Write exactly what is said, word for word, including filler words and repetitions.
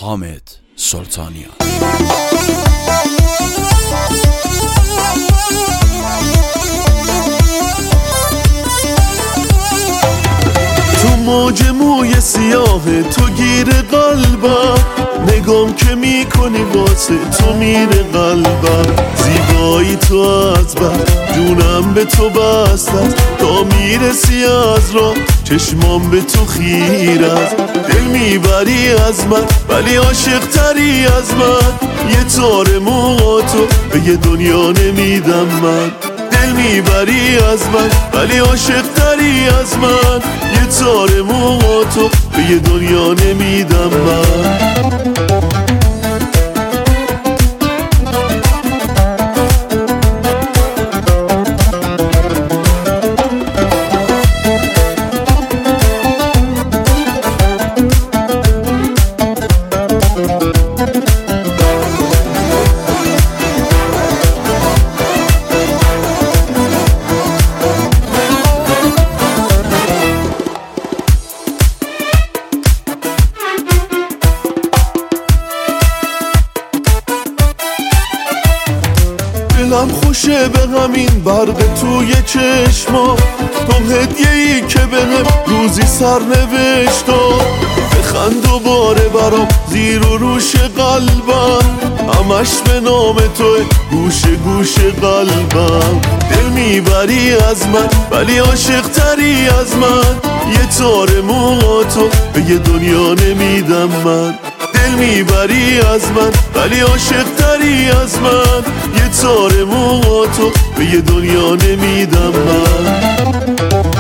حامد سلطانیان. تو موج موی سیاه تو گیر قلبم، نگام که میکنی واسه تو میره قلبم. زیبایی تو از بر جونم به تو بستم، تا میرسی از راه چشمام به تو خیر است. دل میبری از من ولی عاشق تری از من، یه تار موهاتو به یه دنیا نمیدم من. دل میبری از من ولی عاشق تری از من، یه تار موهاتو به یه دنیا نمیدم من. دلم خوشه به همین برق توی چشما، تو هدیه‌ای که بهم روزی سر نوشتا. بخند دوباره برام زیر و روش قلبم، همش به نام توی گوشه گوشه قلبم. دل میبری از من ولی عاشق تری از من، یه تار موهاتو به یه دنیا نمیدم من. دل میبری از من ولی عاشق تری از من، یه تار موهاتو به یه دنیا نمیدم من.